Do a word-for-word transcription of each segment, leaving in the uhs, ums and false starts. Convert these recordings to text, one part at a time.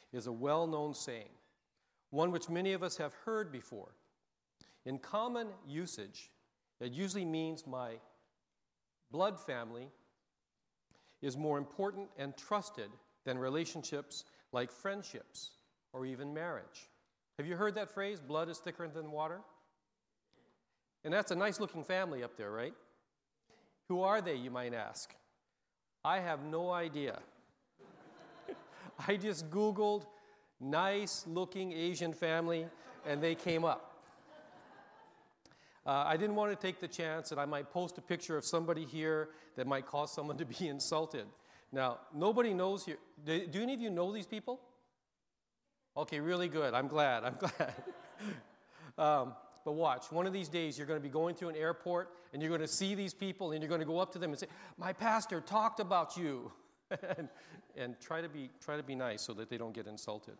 is a well-known saying, one which many of us have heard before. In common usage, it usually means my blood family is more important and trusted than relationships like friendships or even marriage. Have you heard that phrase, blood is thicker than water? And that's a nice-looking family up there, right? Who are they, you might ask? I have no idea. I just Googled nice-looking Asian family, and they came up. Uh, I didn't want to take the chance that I might post a picture of somebody here that might cause someone to be insulted. Now, nobody knows here. Do, do any of you know these people? Okay, really good. I'm glad. I'm glad. um, but watch. One of these days, you're going to be going through an airport, and you're going to see these people, and you're going to go up to them and say, "My pastor talked about you," and, and try to be try to be nice so that they don't get insulted.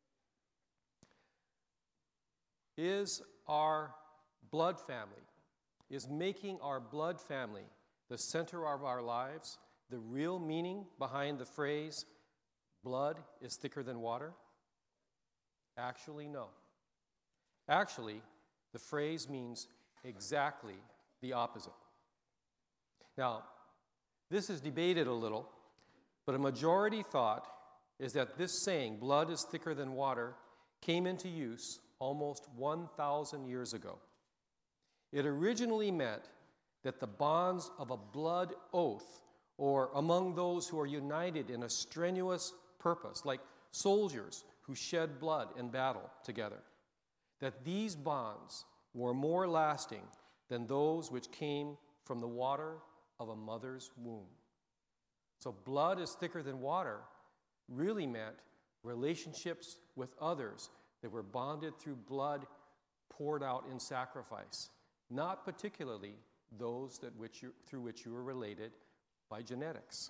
Is our blood family, is making our blood family the center of our lives, the real meaning behind the phrase, blood is thicker than water? Actually, no. Actually, the phrase means exactly the opposite. Now, this is debated a little, but a majority thought is that this saying, blood is thicker than water, came into use almost one thousand years ago. It originally meant that the bonds of a blood oath, or among those who are united in a strenuous purpose, like soldiers who shed blood in battle together, that these bonds were more lasting than those which came from the water of a mother's womb. So blood is thicker than water really meant relationships with others that were bonded through blood poured out in sacrifice, not particularly those that which you, through which you were related by genetics.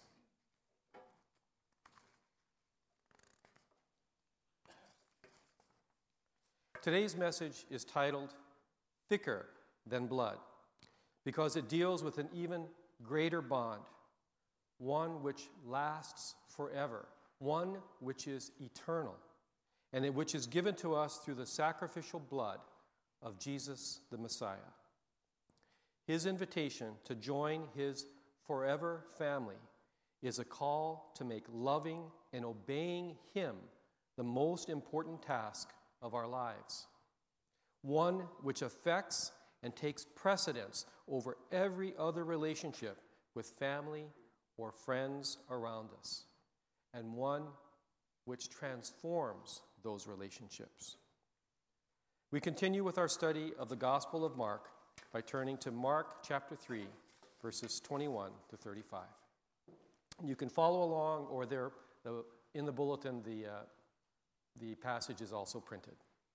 Today's message is titled Thicker Than Blood because it deals with an even greater bond, one which lasts forever, one which is eternal, and which is given to us through the sacrificial blood of Jesus the Messiah. His invitation to join his forever family is a call to make loving and obeying him the most important task of our lives, one which affects and takes precedence over every other relationship with family or friends around us, and one which transforms those relationships. We continue with our study of the Gospel of Mark by turning to Mark chapter three, verses twenty-one to thirty-five. You can follow along, or there, the, in the bulletin, the, uh, the passage is also printed.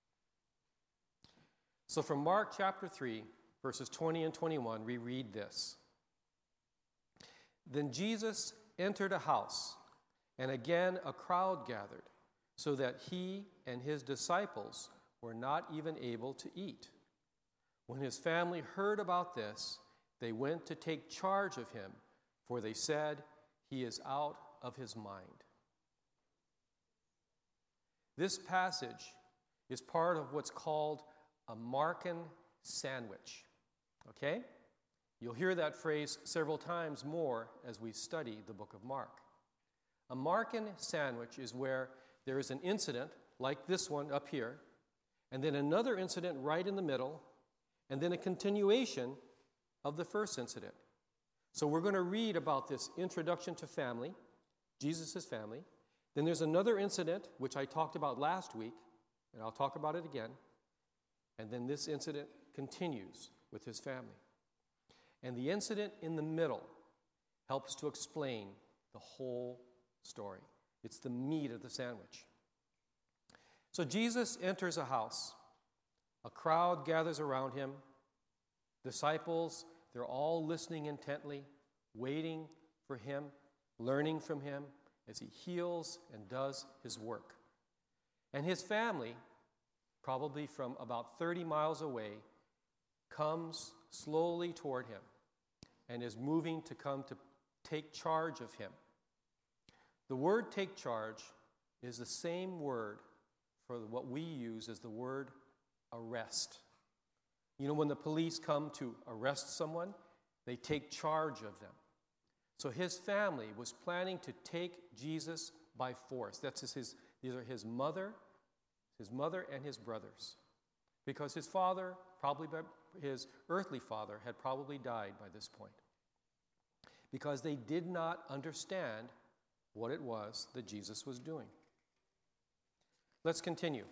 So from Mark chapter three, verses twenty and twenty-one, we read this. Then Jesus entered a house, and again a crowd gathered, so that he and his disciples were not even able to eat. When his family heard about this, they went to take charge of him, for they said, "He is out of his mind." This passage is part of what's called a Markan sandwich. Okay? You'll hear that phrase several times more as we study the book of Mark. A Markan sandwich is where there is an incident, like this one up here, and then another incident right in the middle, and then a continuation of the first incident. So we're going to read about this introduction to family, Jesus' family. Then there's another incident, which I talked about last week, and I'll talk about it again. And then this incident continues with his family. And the incident in the middle helps to explain the whole story. It's the meat of the sandwich. So Jesus enters a house. A crowd gathers around him. Disciples, they're all listening intently, waiting for him, learning from him as he heals and does his work. And his family, probably from about thirty miles away, comes slowly toward him and is moving to come to take charge of him. The word take charge is the same word for what we use as the word arrest. You know, when the police come to arrest someone, they take charge of them. So his family was planning to take Jesus by force. That's his, his these are his mother, his mother and his brothers. Because his father, probably by, his earthly father, had probably died by this point. Because they did not understand what it was that Jesus was doing. Let's continue.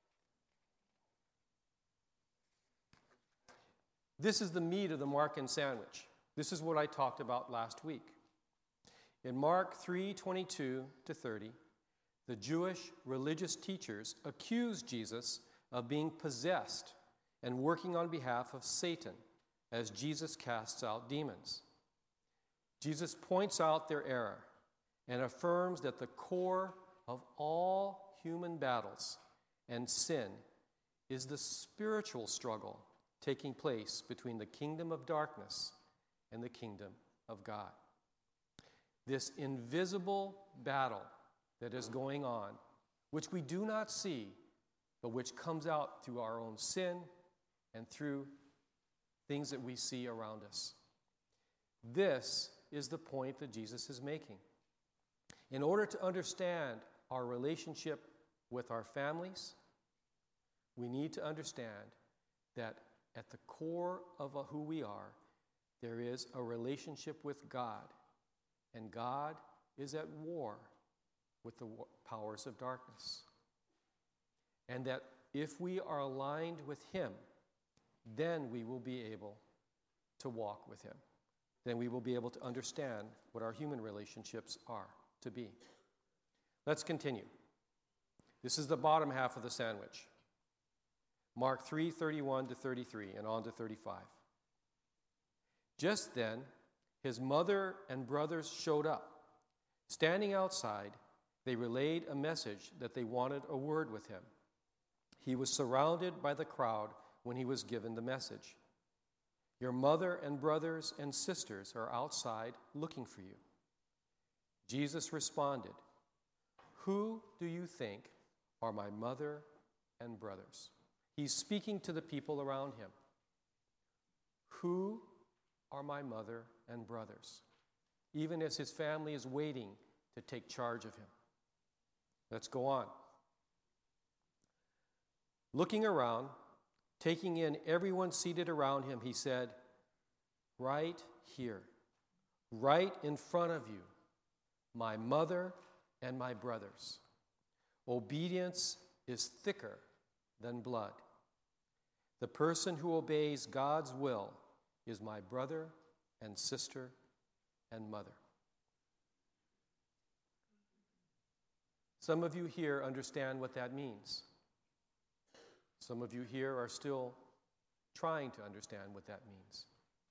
This is the meat of the Markan sandwich. This is what I talked about last week. In Mark three twenty-two to thirty, the Jewish religious teachers accused Jesus of being possessed and working on behalf of Satan as Jesus casts out demons. Jesus points out their error and affirms that the core of all human battles and sin is the spiritual struggle taking place between the kingdom of darkness and the kingdom of God. This invisible battle that is going on, which we do not see, but which comes out through our own sin and through things that we see around us. This is the point that Jesus is making. In order to understand our relationship with our families, we need to understand that at the core of who we are, there is a relationship with God, and God is at war with the powers of darkness. And that if we are aligned with Him, then we will be able to walk with Him. Then we will be able to understand what our human relationships are to be. Let's continue. This is the bottom half of the sandwich. Mark three thirty-one to thirty-three and on to thirty-five. Just then, his mother and brothers showed up. Standing outside, they relayed a message that they wanted a word with him. He was surrounded by the crowd when he was given the message. Your mother and brothers and sisters are outside looking for you. Jesus responded, who do you think are my mother and brothers? He's speaking to the people around him. Who are my mother and brothers? Even as his family is waiting to take charge of him. Let's go on. Looking around, taking in everyone seated around him, he said, right here, right in front of you, my mother and my brothers. Obedience is thicker than blood. The person who obeys God's will is my brother and sister and mother. Some of you here understand what that means. Some of you here are still trying to understand what that means.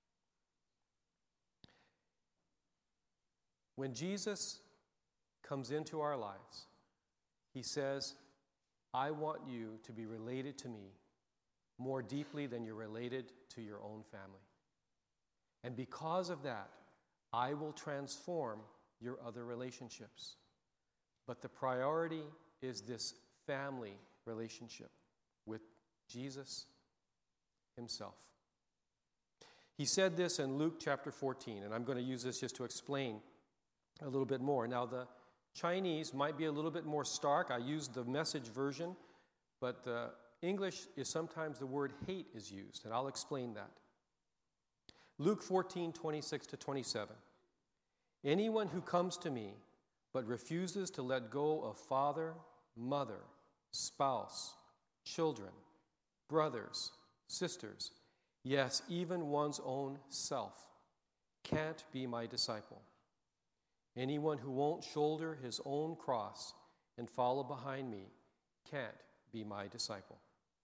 When Jesus comes into our lives, he says, I want you to be related to me more deeply than you're related to your own family. And because of that, I will transform your other relationships. But the priority is this family relationship with Jesus himself. He said this in Luke chapter fourteen, and I'm going to use this just to explain a little bit more. Now, the Chinese might be a little bit more stark. I used the Message version, but the English is sometimes the word hate is used, and I'll explain that. Luke fourteen, twenty-six to twenty-seven. Anyone who comes to me but refuses to let go of father, mother, spouse, children, brothers, sisters, yes, even one's own self, can't be my disciple. Anyone who won't shoulder his own cross and follow behind me can't be my disciple.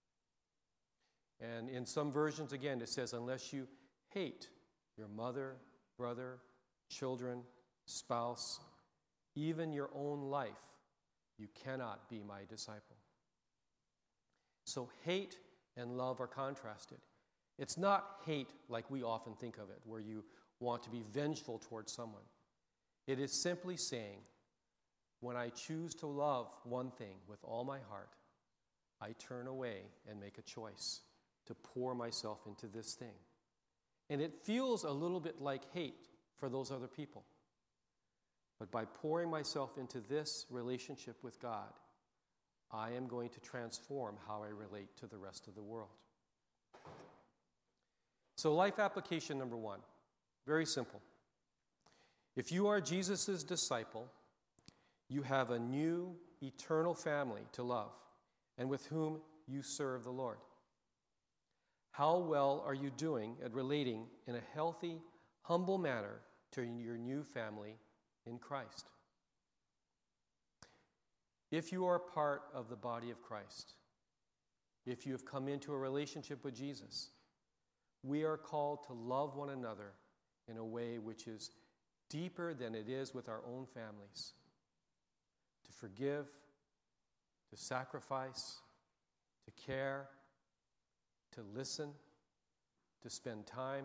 And in some versions, again, it says, unless you hate your mother, brother, children, spouse, even your own life, you cannot be my disciple. So hate and love are contrasted. It's not hate like we often think of it, where you want to be vengeful towards someone. It is simply saying, when I choose to love one thing with all my heart, I turn away and make a choice to pour myself into this thing. And it feels a little bit like hate for those other people. But by pouring myself into this relationship with God, I am going to transform how I relate to the rest of the world. So life application number one, very simple. If you are Jesus' disciple, you have a new eternal family to love and with whom you serve the Lord. How well are you doing at relating in a healthy, humble manner to your new family in Christ? If you are part of the body of Christ, if you have come into a relationship with Jesus, we are called to love one another in a way which is deeper than it is with our own families. To forgive, to sacrifice, to care, to listen, to spend time,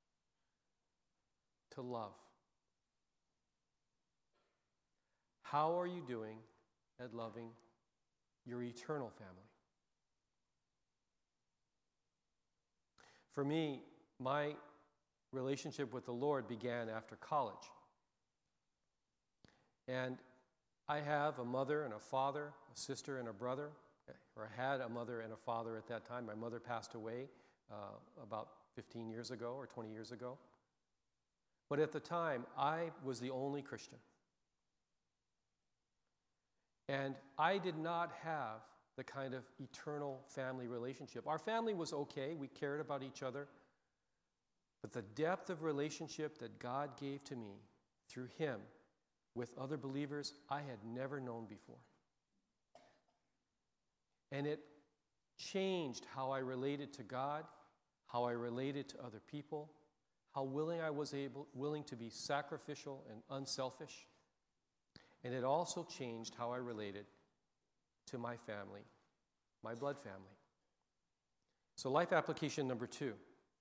to love. How are you doing at loving your eternal family? For me, my relationship with the Lord began after college. And I have a mother and a father, a sister and a brother, or I had a mother and a father at that time. My mother passed away uh, about fifteen years ago or twenty years ago. But at the time, I was the only Christian. And I did not have the kind of eternal family relationship. Our family was okay. We cared about each other. But the depth of relationship that God gave to me through Him with other believers, I had never known before. And it changed how I related to God, how I related to other people, how willing I was able, willing to be sacrificial and unselfish. And it also changed how I related to my family, my blood family. So life application number two.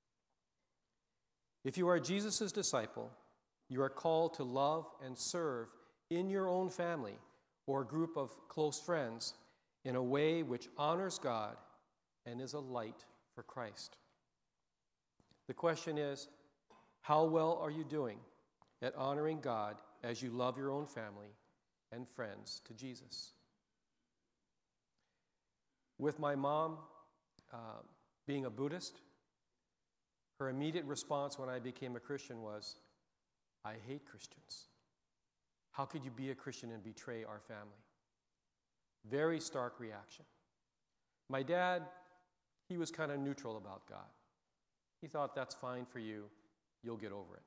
If you are Jesus' disciple, you are called to love and serve in your own family or group of close friends in a way which honors God and is a light for Christ. The question is, how well are you doing at honoring God as you love your own family and friends to Jesus? With my mom uh, being a Buddhist, her immediate response when I became a Christian was, I hate Christians. How could you be a Christian and betray our family? Very stark reaction. My dad, he was kind of neutral about God. He thought, that's fine for you, you'll get over it.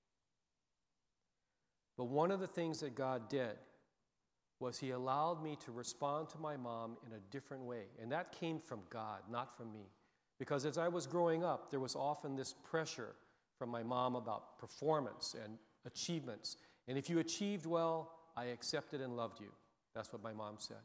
But one of the things that God did was He allowed me to respond to my mom in a different way. And that came from God, not from me. Because as I was growing up, there was often this pressure from my mom about performance and achievements. And if you achieved well, I accepted and loved you. That's what my mom said.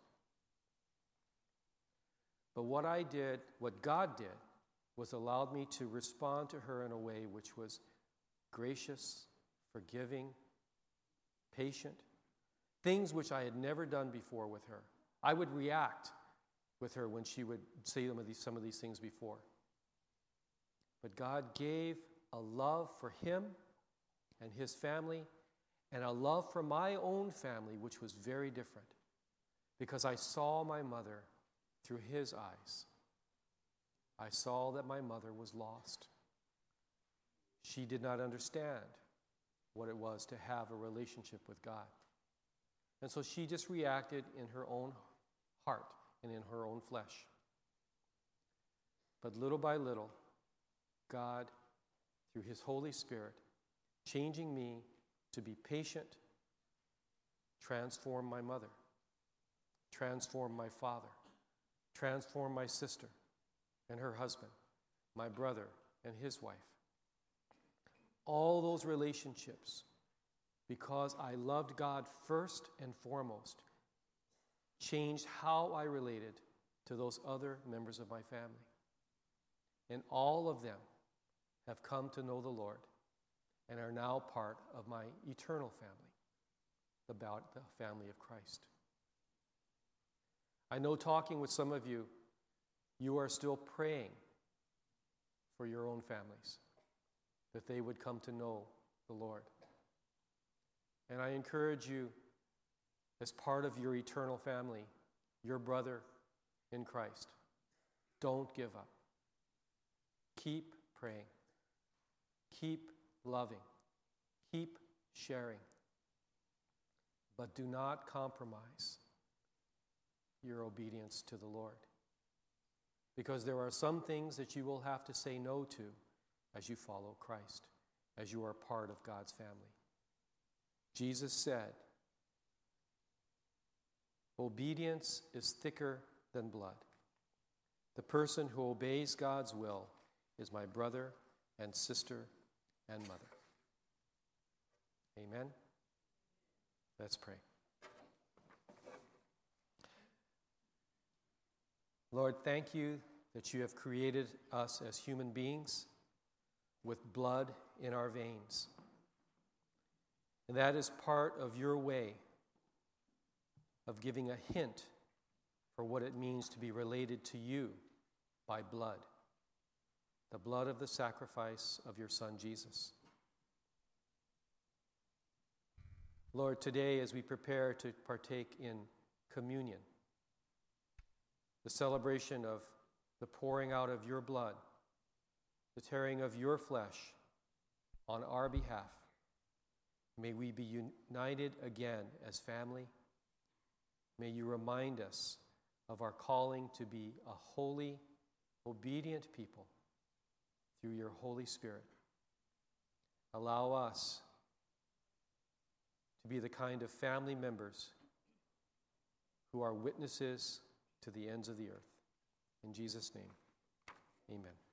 But what I did, what God did, was allowed me to respond to her in a way which was gracious, forgiving, patient, things which I had never done before with her. I would react with her when she would say some of these, some of these things before. But God gave a love for him and his family and a love for my own family, which was very different, because I saw my mother through his eyes. I saw that my mother was lost. She did not understand what it was to have a relationship with God. And so she just reacted in her own heart and in her own flesh. But little by little, God, through his Holy Spirit, changing me to be patient, transformed my mother, transformed my father, transformed my sister and her husband, my brother and his wife. All those relationships, because I loved God first and foremost, changed how I related to those other members of my family. And all of them have come to know the Lord and are now part of my eternal family, about the family of Christ. I know, talking with some of you, you are still praying for your own families, that they would come to know the Lord. And I encourage you, as part of your eternal family, your brother in Christ, don't give up. Keep praying. Keep loving. Keep sharing. But do not compromise your obedience to the Lord. Because there are some things that you will have to say no to as you follow Christ, as you are part of God's family. Jesus said, obedience is thicker than blood. The person who obeys God's will is my brother and sister and mother. Amen? Let's pray. Lord, thank you that you have created us as human beings with blood in our veins. And that is part of your way of giving a hint for what it means to be related to you by blood, the blood of the sacrifice of your Son, Jesus. Lord, today as we prepare to partake in communion, the celebration of the pouring out of your blood, the tearing of your flesh on our behalf, may we be united again as family. May you remind us of our calling to be a holy, obedient people through your Holy Spirit. Allow us to be the kind of family members who are witnesses to the ends of the earth. In Jesus' name, amen.